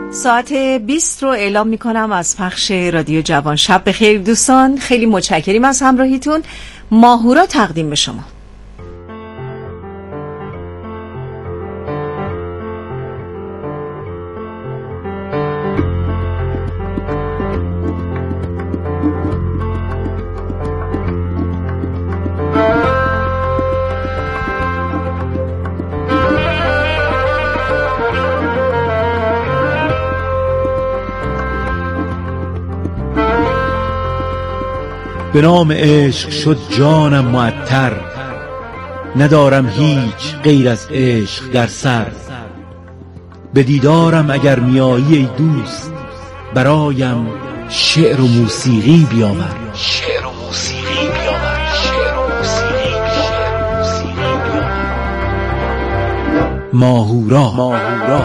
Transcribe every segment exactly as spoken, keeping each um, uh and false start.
ساعت بیست رو اعلام می کنم از پخش رادیو جوان. شب بخیر دوستان، خیلی متشکریم از همراهیتون. ماهورا تقدیم به شما. به نام عشق شد جانم معطر، ندارم هیچ غیر از عشق در سر. به دیدارم اگر میایی ای دوست، برایم شعر و موسیقی بیاور. شعر و موسیقی بیاور. شعر و موسیقی بیاور. ماهورا. ماهورا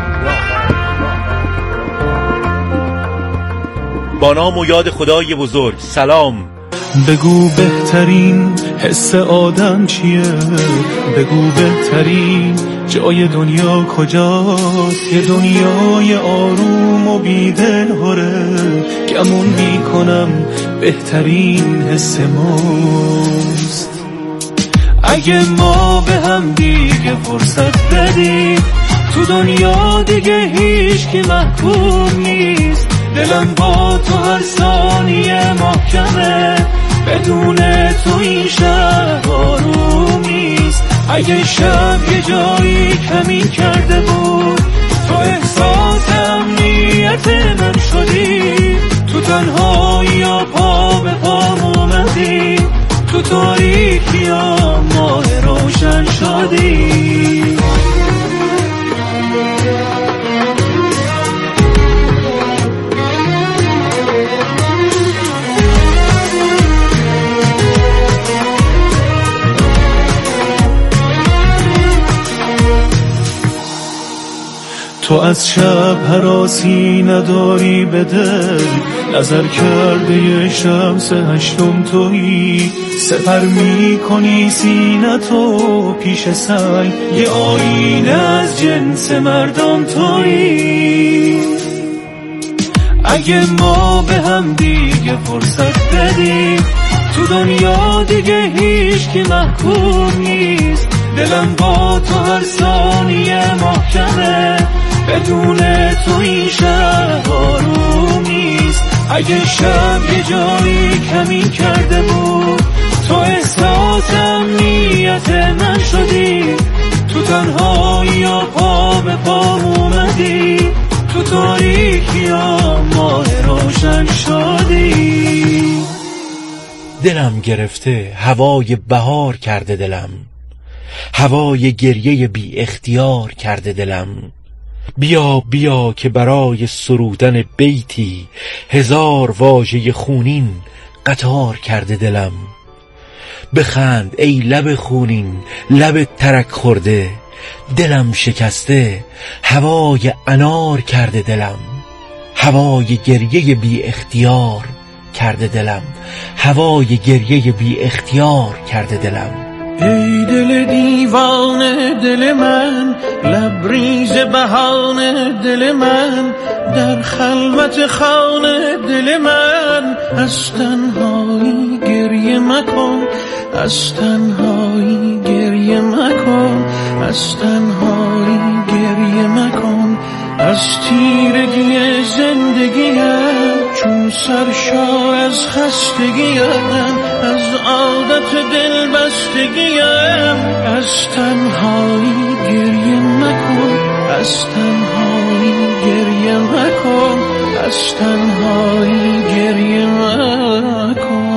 با نام و یاد خدای بزرگ. سلام. بگو بهترین حس آدم چیه؟ بگو بهترین جای دنیا کجاست؟ یه دنیای آروم و بیدل هره، گمون میکنم بهترین حس ماست. اگه ما به هم دیگه فرصت بدیم، تو دنیا دیگه هیچ کی محکوم نیست. دلم با تو هر ثانیه محکمه، بدون تو این شب آروم نیست. اگه شب یه جایی کمین کرده بود، تو احساس امنیت من شدی. تو تنهایی ها پا به پام اومدی، تو تاریکی ها ماه روشن شدی. تو از شب هراسی نداری به دل، نظر کرده یه شمس هشتم تویی. سپر می کنی سینه تو پیش سنگ، یه آینه از جنس مردم تویی. اگه ما به هم دیگه فرصت بدیم، تو دنیا دیگه هیچ کی محکوم نیست. دلم با تو هر ثانیه محکمه، بدون تو این شب آروم نیست. اگه شب یه جایی کمین کرده بود، تو احساس امنیت من شدی. تو تنهایی ها پا به پا اومدی، تو تاریکی ها ماه روشن شدی. دلم گرفته هوای بهار کرده دلم، هوای گریه بی اختیار کرده دلم. بیا بیا که برای سرودن بیتی، هزار واژه خونین قطار کرده دلم. بخند ای لب خونین لب ترک خورده، دلم شکسته هوای انار کرده دلم. هوای گریه بی اختیار کرده دلم، هوای گریه بی اختیار کرده دلم. ای دل دیوانه دل من، لبریز بهانه دل من، در خلوت خانه دل من. از تنهایی گریه مکن، از تنهایی گریه مکن، از تنهایی گریه مکن. از تیرگی زندگیم چون سرشار از خستگیم، از عادت دل بستگیم. از تنهایی گریه مکن، از تنهایی گریه مکن، از تنهایی گریه مکن.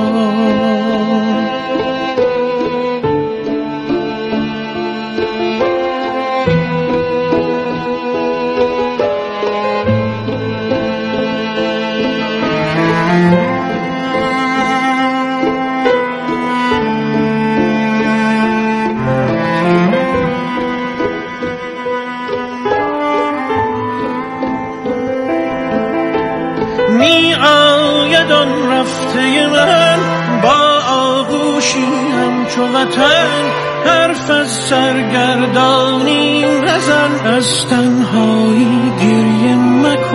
می آید آن رفته من، با آغوشی همچو وطن. حرف از سرگردانی نزن، از تنهایی گریه مکن،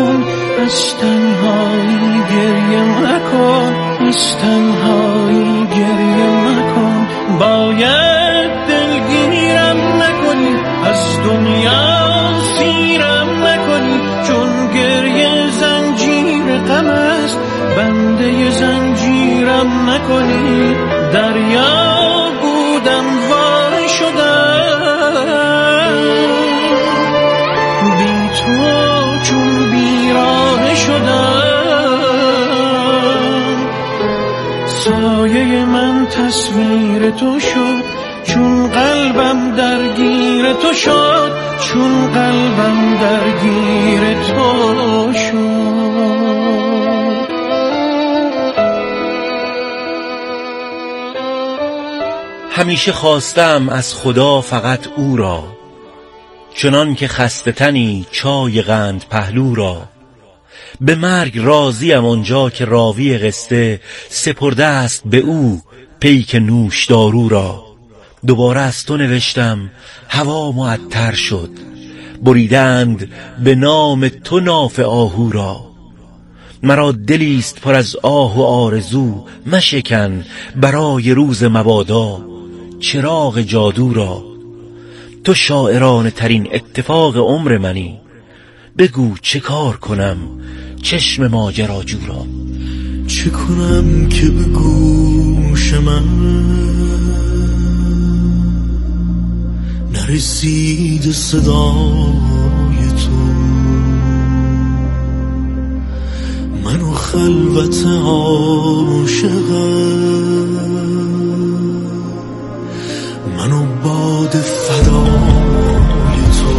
از تنهایی گریه مکن، از تنهایی گریه مکن. باید دلگیرم نکنی، از دنیا سیرم نکنی، چون گریه زنجیر غم است، بنده زنجیرم نکنی. دریا بودم وای شدم، بی تو چون بیراه شدم. سایه من تصویر تو شد، چون قلبم درگیر تو شد، چون قلبم درگیر تو شد. همیشه خواستم از خدا فقط او را، چنان که خسته تنی چای قند پهلو را. به مرگ راضیم آنجا که راوی قصه سپرده است به او پیک نوش دارو را. دوباره از تو نوشتم هوا معطر شد، بریدند به نام تو ناف آهو را. مرا دلیست پر از آه و آرزو، مشکن برای روز مبادا چراغ جادو را. تو شاعرانه ترین اتفاق عمر منی، بگو چه کار کنم چشم ماجراجو را. چه کنم که به گوش من نرسید صدای تو، منو خلوت عاشقم، منو باد فدای تو.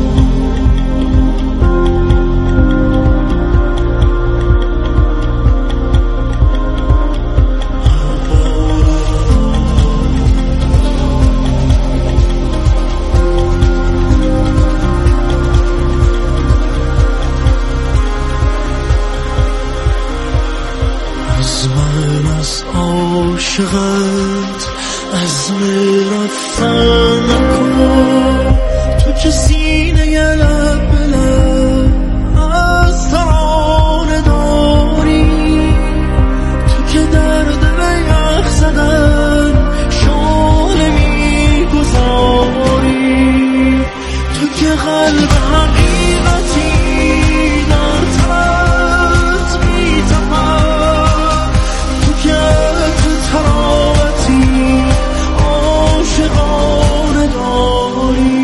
از من از عاشقت از رفتن نکن، تو که سینه لب به لب از ترانه داری، تو که درد به یخ زدن شانه میگذاری، تو که قلب حقیقتی در تنت میتپد، تو که تو تراوتی عاشقانه داری.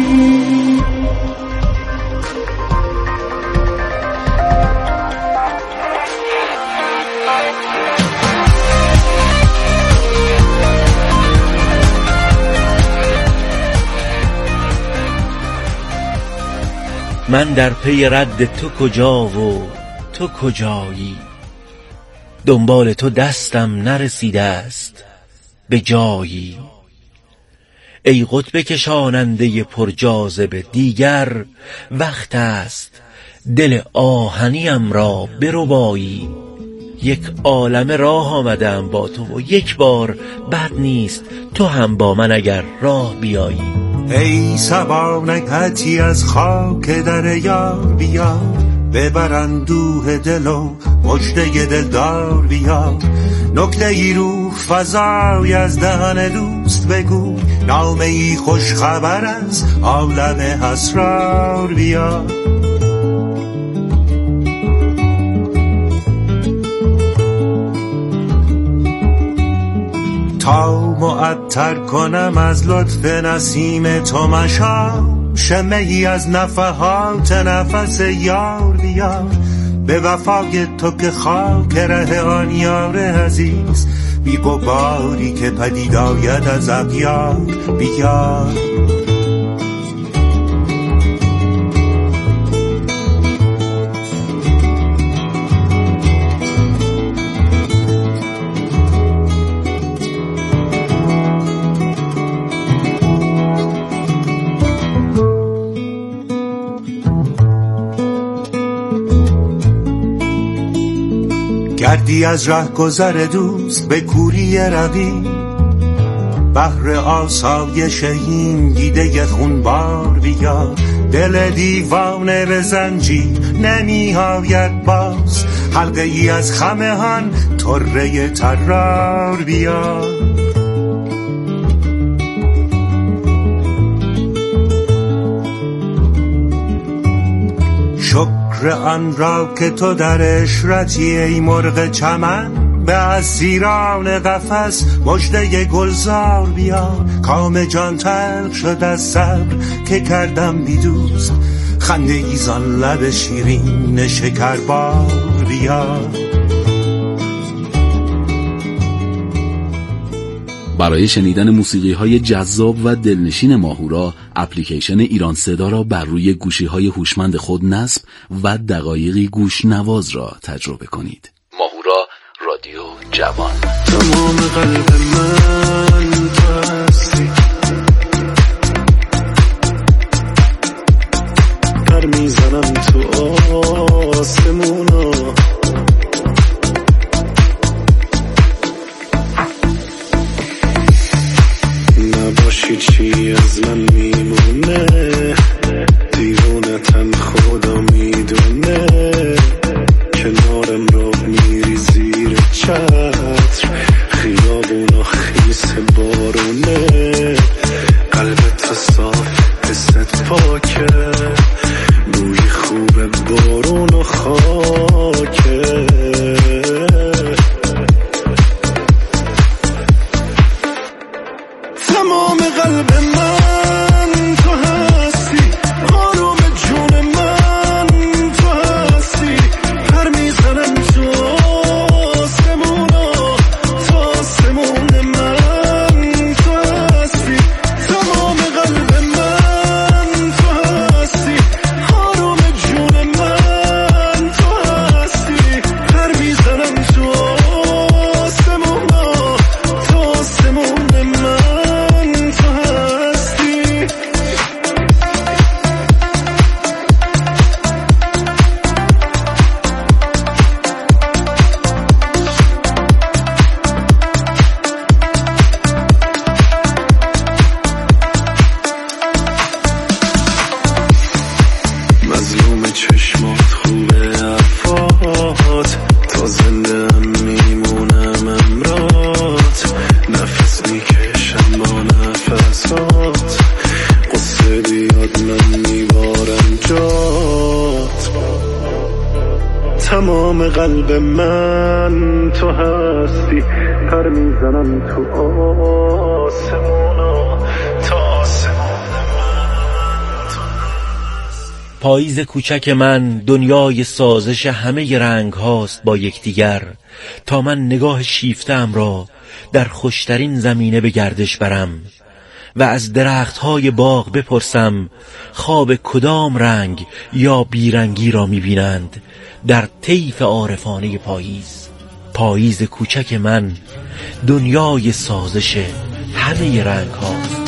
من در پی رد تو کجا و تو کجایی، دنبال تو دستم نرسیده است به جایی. ای قطب کشاننده پر جاذبه، دیگر وقت است دل آهنیم را بربایی. یک عالم راه آمدم با تو و یک بار بد نیست تو هم با من اگر راه بیایی. ای صبا نکهتی از خاک در یار بیا، ببر اندوه دل و مژده دلدار بیا. نکته ای روح فزای از دهن دوست بگو، نامه ای خوش خبر از عالم اسرار بیا. تا معطر کنم از لطف نسیم تو مشام، شمه ای از نفحات نفس یار بیا. به وفای تو که خاک ره آن یار عزیز، بی غباری که پدید آید از اغیار بیا. گردی از ره گذر دوست به کوری رقیب، بحر آسایش این دیده خونبار بیا. دل دیوانه به زنجیر نمی آید باز. حلقه ای از خمهان طره طرار بیار. شکر آن را که تو در اشرتی ای مرغ چمن، به اسیران قفس مژده گلزار بیار. کام جان تلخ شد از صبر که کردم بی دوست، خنده ایزان لب شیرین شکربار بیار. برای شنیدن موسیقی‌های جذاب و دلنشین ماهورا، اپلیکیشن ایران صدا را بر روی گوشی‌های هوشمند خود نصب و دقایقی گوش نواز را تجربه کنید. ماهورا، رادیو جوان. تمام قلب من تو هستی، پر میزنم تو آسمونا، نباشی چی از من میمونه، دیوونتم خدا میدونه، کنارم را میری زیر چتر، خیابونا خیس بارونه، قلبت صاف حست پاکه، بوی خوب بارون و خاکه. تمام قلب من تو هستی، آروم جون من تو هستی، پر میزنم تو آسمونا، تو آسمون من تو هستی. تمام قلب من تو هستی، آروم جون من تو هستی، پر میزنم تو آسمونا، تو آسمون من. مظلوم چشمات خوبه عفات، تا زنده هم میمونم امرات، نفس میکشم با نفسات، قصه بیاد من میبارم جات. تمام قلب من تو هستی، پر میزنم تو آسمونا، تو آسمون. پاییز کوچک من دنیای سازش همه رنگ هاست با یکدیگر، تا من نگاه شیفته‌ام را در خوشترین زمینه به گردش برم و از درختهای باغ بپرسم خواب کدام رنگ یا بیرنگی را میبینند در طیف عارفانه پاییز. پاییز کوچک من دنیای سازش همه رنگ هاست.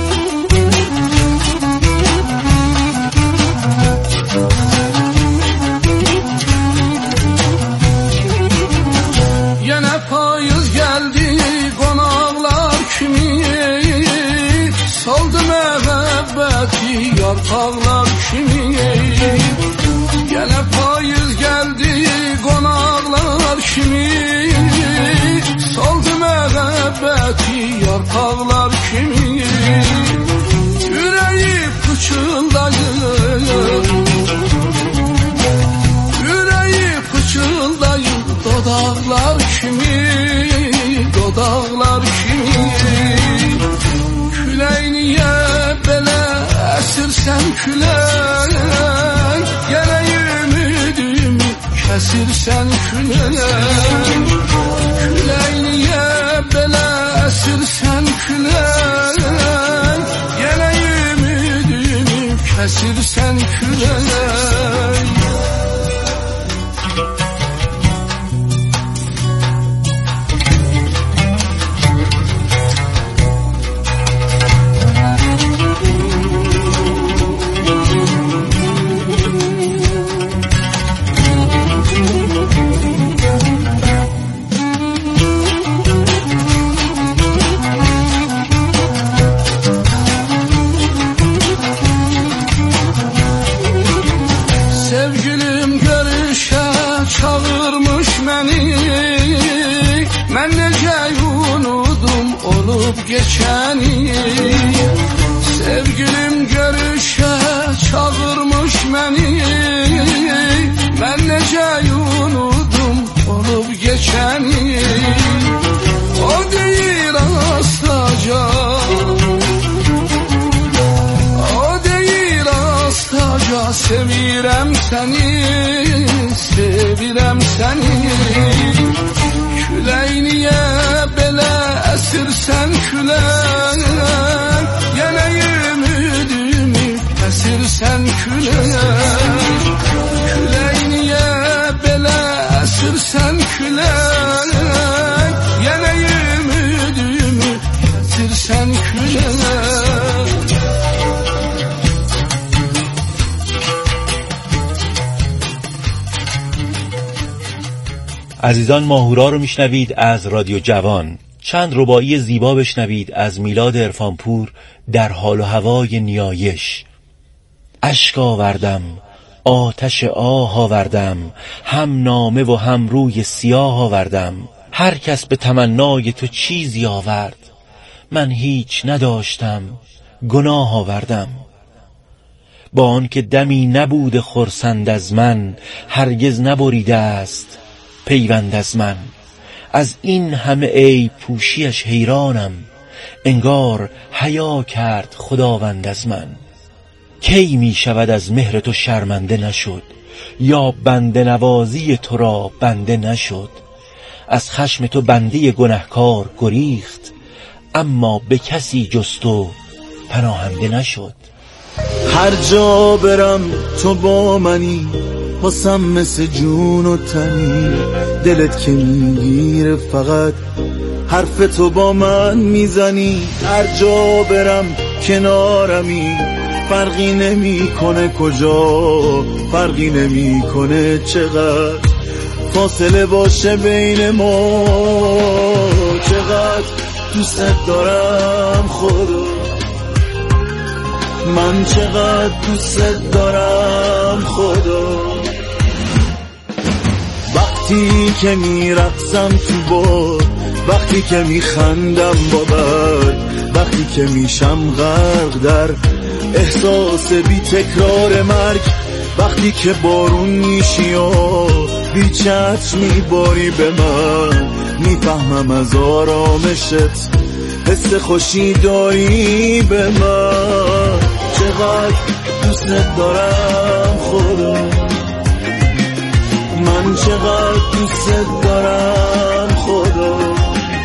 Yarpaqlar kimi, yenə payız gəldi qonaqlar kimi, soldu məhəbbəti yarpaqlar kimi, ürəyi pıçıldayır, ürəyi pıçıldayır, dodaqlar kimi, dodaqlar kimi. Külək niyə belə əsirsən külək, gələk ümidimi kəsirsən külək. Külək niyə belə əsirsən külək, gələk ümidimi kəsirsən külək. geçeni. Sevgilim görüşe çağırmış beni. Ben nece unudum olup geçeni. O değil astaca, o değil astaca. Sevirem seni, sevirem seni. Küley niye belə əsirsən külək? Yenə ümidimi əsirsən külək. Küley niye belə əsirsən külək? Yenə ümidimi əsirsən külək. عزیزان، ماهورا رو میشنوید از رادیو جوان. چند رباعی زیبا بشنوید از میلاد عرفانپور در حال و هوای نیایش. اشک آوردم، آتش آه آوردم، هم نامه و هم روی سیاه آوردم. هر کس به تمنای تو چیزی آورد، من هیچ نداشتم، گناه آوردم. با آن که دمی نبود خرسند از من، هرگز نبریده است پیوند از من. از این همه عیب پوشیش حیرانم، انگار حیا کرد خداوند از من. کی می شود از مهر تو شرمنده نشد، یا بنده نوازی تو را بنده نشد. از خشم تو بنده گنهکار گریخت، اما به کسی جز تو پناهنده نشد. هر جا برم تو با منی، حسم مثل جون و تنی. دلت که میگیره فقط حرف تو با من میزنی. هر جا برم کنارمی، فرقی نمیکنه کجا، فرقی نمیکنه چقدر فاصله باشه بین ما. چقدر دوست دارم خدا، من چقدر دوست دارم خدا. وقتی که میرقصم تو باد، وقتی که میخندم با بد، وقتی که میشم غرق در احساس بی تکرار مرگ. وقتی که بارون میشی و بی چتر میباری به من، میفهمم از آرامشت حس خوشی داری به من. چقدر دوست دارم خدا، من چقدر دوست دارم خدا.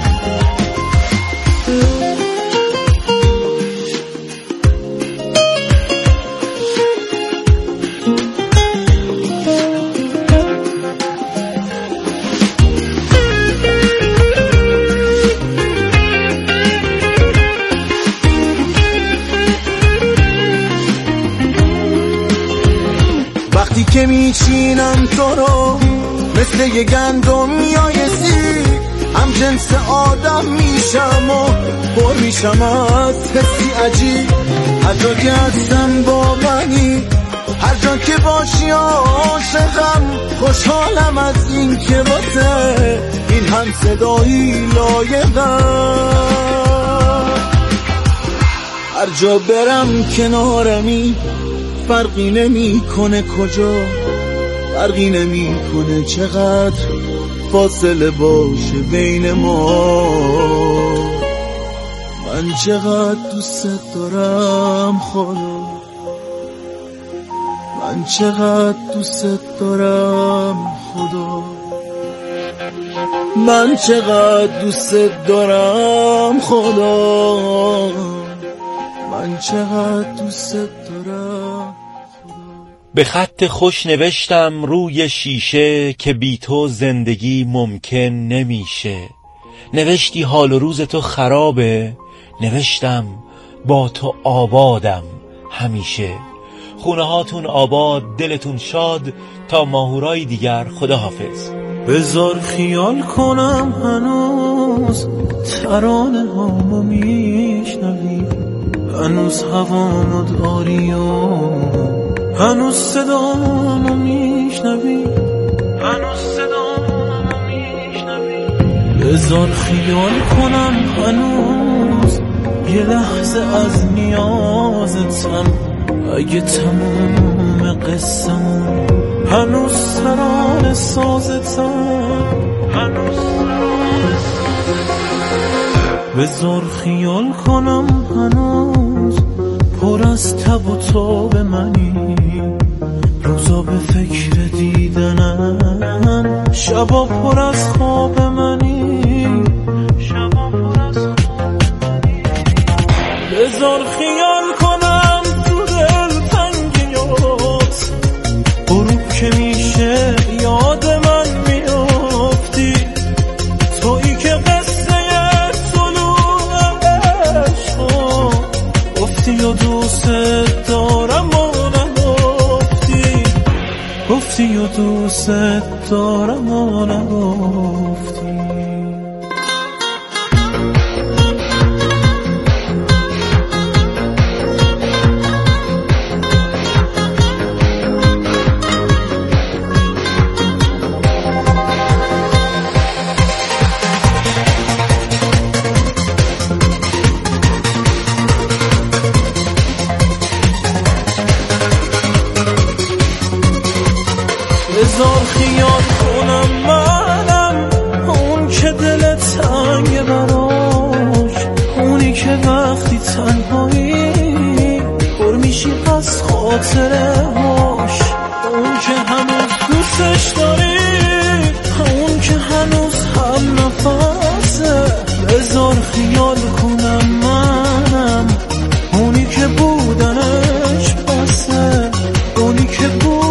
وقتی که میچینم تو رو مثل یه گندم میایسی، هم جنس آدم میشم و پر میشم از حسی عجیب. هر جا که هستم با منی، هر جا که باشی عاشقم. خوشحالم از این که واسه این هم صدایی لایقم. هر جا برم کنارمی، فرقی نمی کنه کجا، فرقی نمی کنه چقدر فاصله باشه بین ما. من چقدر دوست دارم خدا، من چقدر دوست دارم خدا، من چقدر دوست دارم خدا، من چقدر دوست دارم. به خط خوش نوشتم روی شیشه که بی تو زندگی ممکن نمیشه. نوشتی حال و روز تو خرابه، نوشتم با تو آبادم همیشه. خونه هاتون آباد، دلتون شاد. تا ماهورای دیگر، خداحافظ. بذار خیال کنم هنوز ترانه هامو میشنوی، هنوز هوامو داری و هنوز صدامو میشنوی، هنوز صدامو میشنوی. بذار خیال کنم هنوز یه لحظه از نیازتم، اگه تموم قصه‌مون هنوز ترانه سازتم، هنوز ترانه سازتم. بذار خیال کنم هنوز پر از تب و تاب منی، روزا به فکر دیدنم، شبا پر از خواب منی، شبا پر از خواب منی. بذار خیال کنم تو دل تنگیات، غروب که میشه یاد من میافتی، تویی که قصه طلوع عشقا گفتی و دوست دارم و نگفتی، گفتی و دوست دارم و نگفتی. بذار خیال کنم منم اون که دلت تنگ براش، اونی که وقتی تنهایی پر میشی از خاطره هاش، اون که هنوز دوستش داری، اون که هنوز هم نفسه. بذار خیال کنم منم اونی که بودنش بسه، اونی که بودنش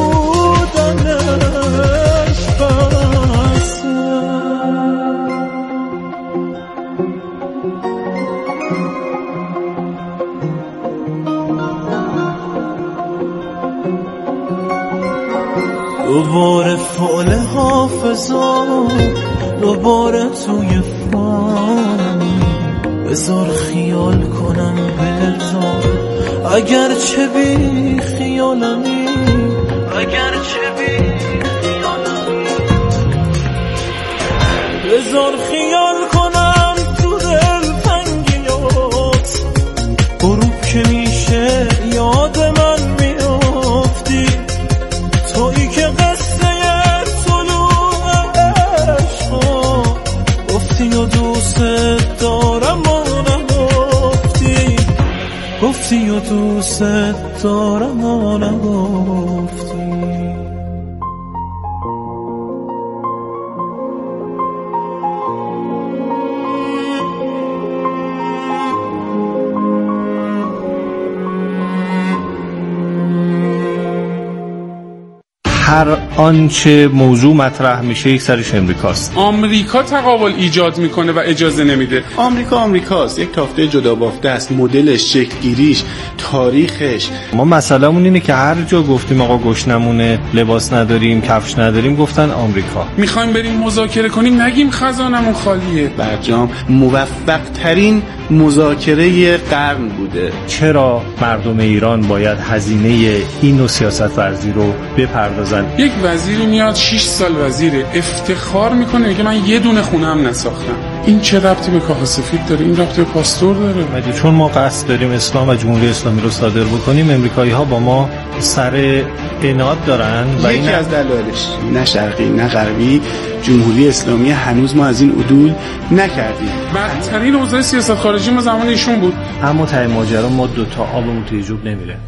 دوباره فعل حافظا، دوباره توی فانی. بذار خیال کنم بذار اگر چه بی خیالمی، اگر چه بی خیالمی. بذار خیال کنم تو دل تنگیات، غروب که میشه یاد من میافتی، تویی که قصه طلوع عشقا گفتی و دوست دارم و نگفتی، گفتی و دوست دارم و نگفتی. هر آنچه موضوع مطرح میشه یک سرش امریکاست. آمریکا تقابل ایجاد میکنه و اجازه نمیده. آمریکا آمریکاست، یک تافته جدا بافته است، مدلش، شکلگیریش، تاریخش. ما مسئله‌مون اینه که هر جا گفتیم آقا گشنمونه، لباس نداریم، کفش نداریم، گفتن آمریکا. میخوایم بریم مذاکره کنیم نگیم خزانمون خالیه. برجام موفق ترین مذاکره قرن بوده. چرا مردم ایران باید هزینه این نوع سیاست ورزی رو بپردازن؟ یک وزیری میاد شش سال وزیره، افتخار میکنه میگه من یه دونه خونه هم نساختم. این چه ربطی به کاخ سفید داره؟ این ربطی به پاستور داره؟ مگه چون ما قصد داریم اسلام و جمهوری اسلامی رو صادر بکنیم امریکایی ها با ما سر عناد دارن؟ و یکی از دلایلش نه شرقی نه غربی جمهوری اسلامی هنوز ما از این عدول نکردیم. بدترین اوضاع سیاست خارجی ما زمان ایشون بود. اما ته ماجرا ما دو تا آبمون توی جوب نمیره.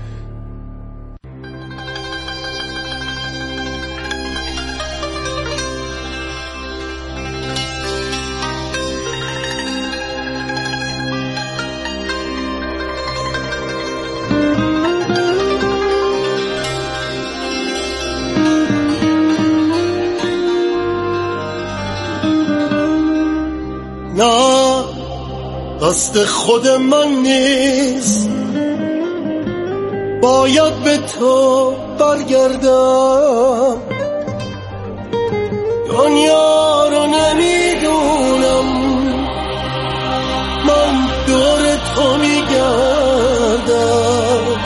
نه دست خود من نیست، باید به تو برگردم. دنیا رو نمیدونم، من دور تو میگردم.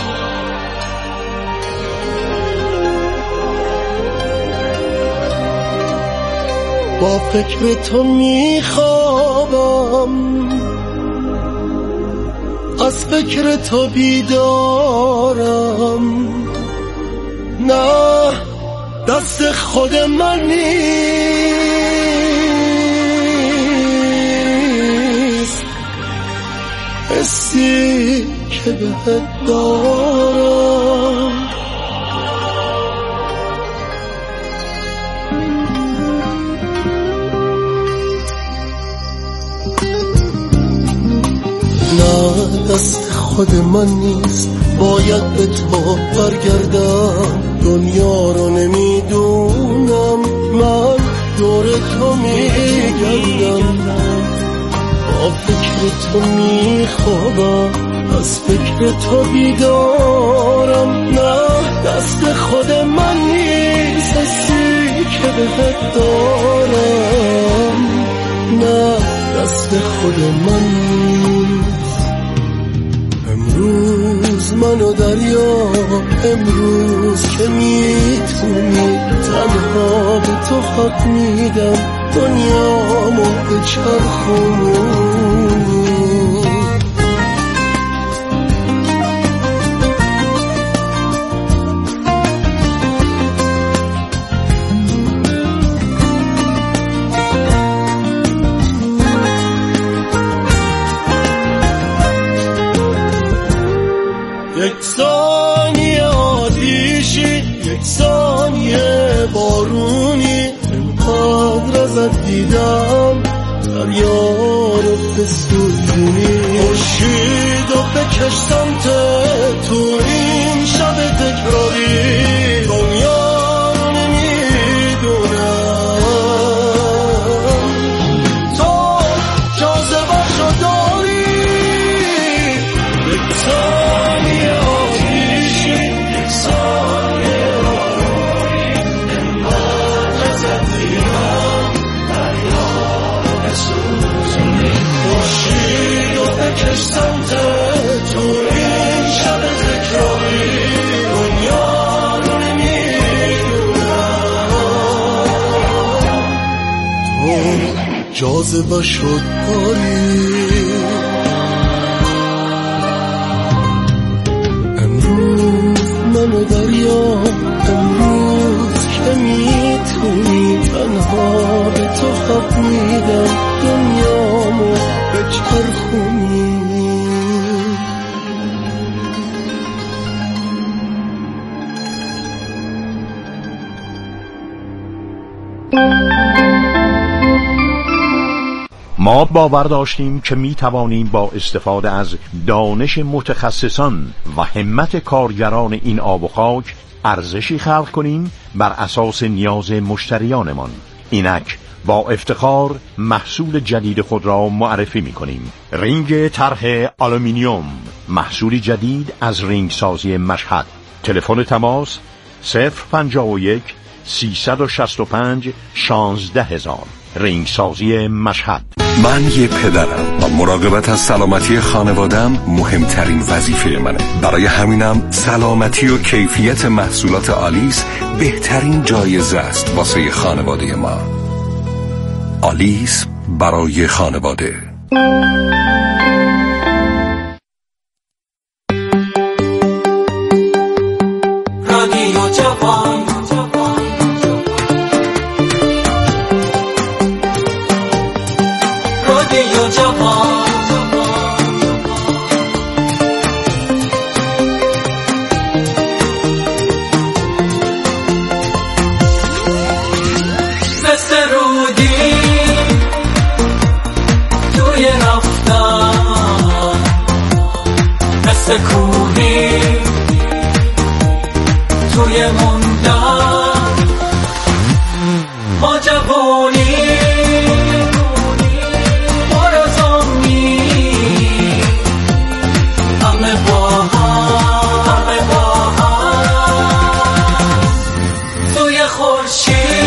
با فکر تو میخوابم، از فکر تو بیدارم. نه دست خود من نیست، حسی که بهت دارم. نه دست خود من نیست، باید به تو برگردم. دنیا رو نمیدونم، من دور تو میگردم. با فکر تو میخوابم، از فکر تو بیدارم. نه دست خود من نیست، حسی که بهت دارم. نه دست خود من نیست. امروز منو دریا، امروز که میتونی، تنها به تو حق میدم، دنیامو بچرخونی. یک ثانیه آتیشی، یک ثانیه بارونی، اینقدر ازت دیدم دریا رو بسوزونی. خورشیدو بکش سمت تو این شب تکراری، دنیا رو نمیدونم. تو جاذبه‌شو داری، یک ثانیه آتیشی، یک ثانیه بارونی، اینقدر ازت دیدم دریا رو بسوزونی. خورشیدو بکش سمت تو این شب تکراری، دنیا رو نمیدونم. تو جاذبه‌شو داری، منو دریا، امروز که میتونی، تنها به تو حق میدم، دنیامو بچرخونی. ما باور داشتیم که می توانیم با استفاده از دانش متخصصان و همت کارگران این آب و خاک ارزشی خلق کنیم بر اساس نیاز مشتریانمان. اینک با افتخار محصول جدید خود را معرفی می کنیم. رینگ طرح آلومینیوم، محصولی جدید از رینگ سازی مشهد. تلفن تماس صفر پنجاه و یک سیصد و شصت و پنج شانزده هزار. رینگ سازی مشهد. من یه پدرم و مراقبت از سلامتی خانوادم مهمترین وظیفه منه. برای همینم سلامتی و کیفیت محصولات آلیس بهترین جایزه است واسه خانواده ما. آلیس برای خانواده. رادیو جوان، رادیو جوان، مثل رودی توی رفتن، مثل کوهی توی موندن. ما جوانی آرزومی، همه با هم، همه با هم توی خورشید